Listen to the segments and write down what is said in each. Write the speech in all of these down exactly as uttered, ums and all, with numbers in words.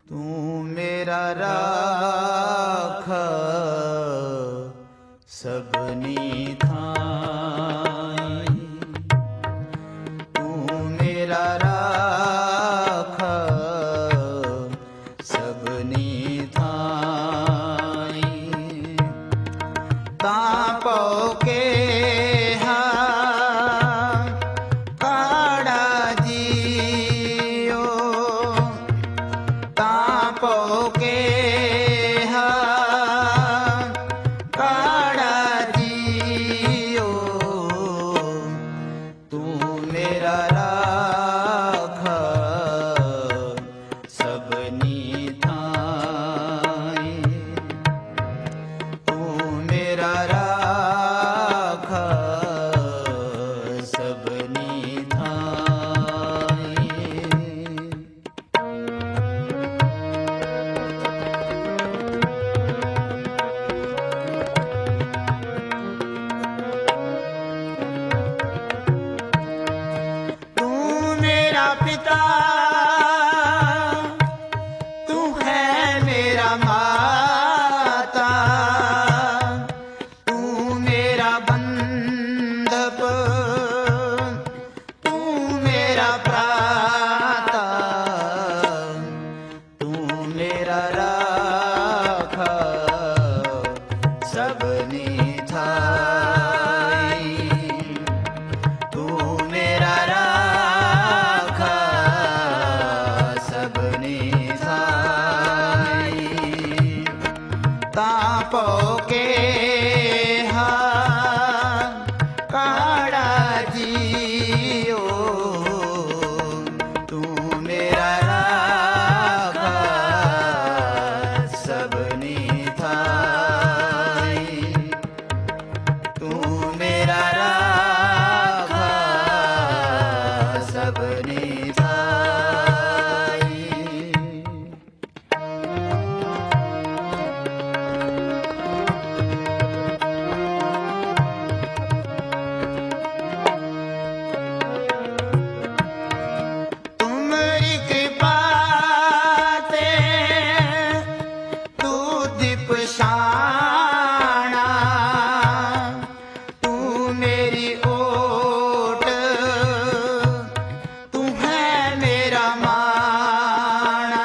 तू मेरा राख सबनी थाई, तू मेरा राख सबनी थाई। तापो के पिता तू है मेरा माता, तू मेरा बंधप, तू मेरा भ्राता, तू मेरा राखा सबनी थाई, तू मेरा तापो के काड़ा जियो, तू मेरा राखा सबनी थाई, तू मेरा राखा सबनी थाई। शाना तू मेरी ओट, तू है मेरा माना,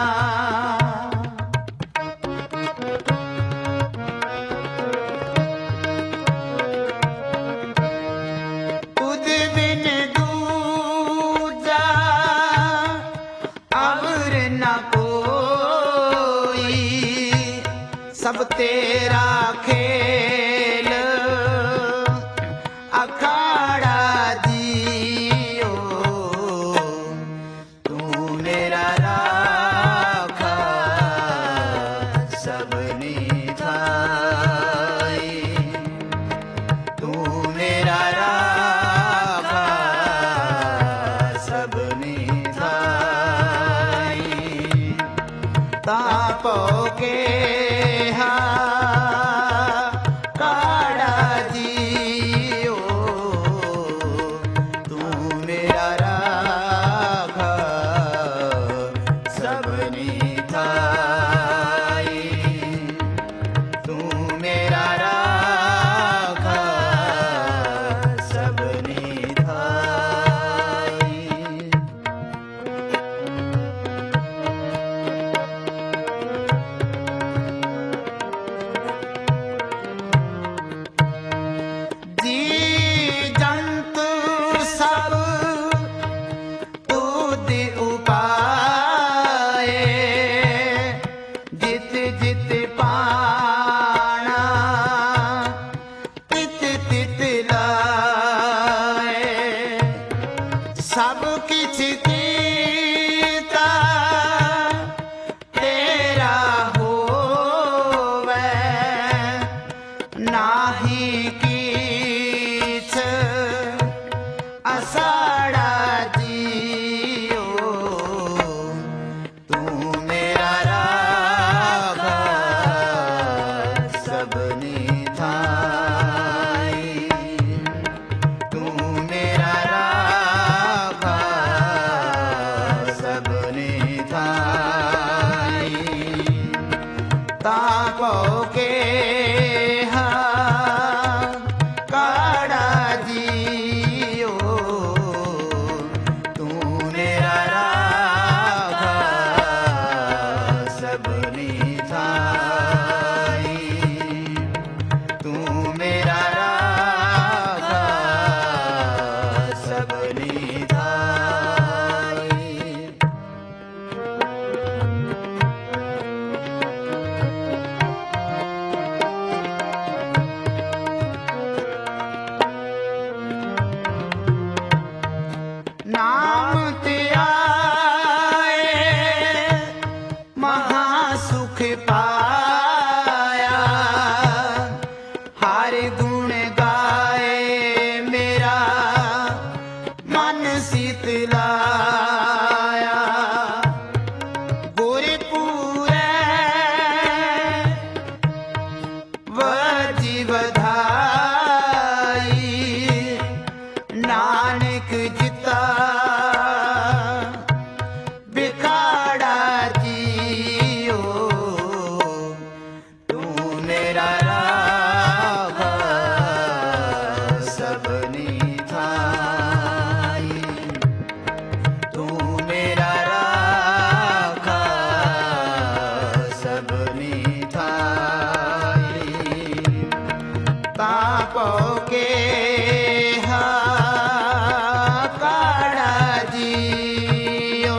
तुझ बिन दूजा अवर न कोई, सब तेरा खेल अखाड़ा जियो, तू मेरा राखा सबनी थाई, तू मेरा राखा सबनी थाई। तापो के काड़ा जियो, तू मेरा राखा सबनी थाई, तू मेरा राखा सबनी थाई। सब तुझ उपाए पाया। हर गुण गाए मेरा मन शीतलाया। गुरपुरै वजी बधाई, नानक जिता बिखाड़ा जियो। तू मेरा राखा सबनी थाई। तू मेरा राखा सबनी थाई। तापो के हा काड़ा जियो।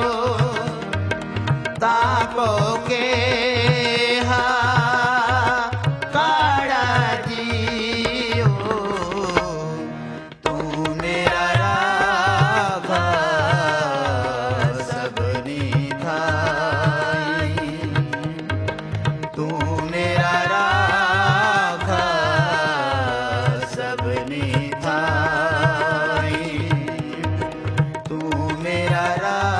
तापो के हा काड़ा जियो। तू मेरा राखा सबनी थाई। तू मेरा राखा सबनी थाई। तू मेरा